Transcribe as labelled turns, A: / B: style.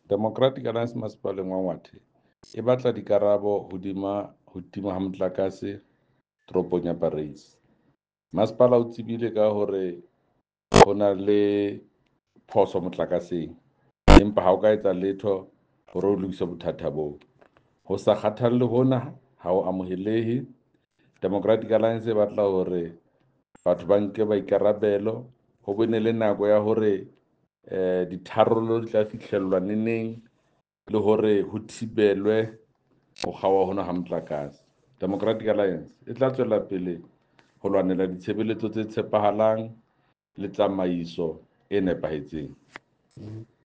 A: Democratic Alliance masepaleng wa Ngwathe e batla dikarabo ho tima ha motlakase toropong ya Parys. Masepala o tsebile ka hore ho na le phoso motlakaseng, empa ha o ka etsa letho hore o lokise bothata boo. Ho sa kgathalle hona ha o amohelehe. Democratic Alliance e batla hore batho ba nke maikarabelo, ho bene le nako ya hore ditharollo di tla fihlellwa neneng le hore ho thibelwe ho kgawa hona ha motlakase. Democratic Alliance e tla tswela pele ho lwanela ditshebeletso tse tshepahalang le tsamaiso e nepahetseng.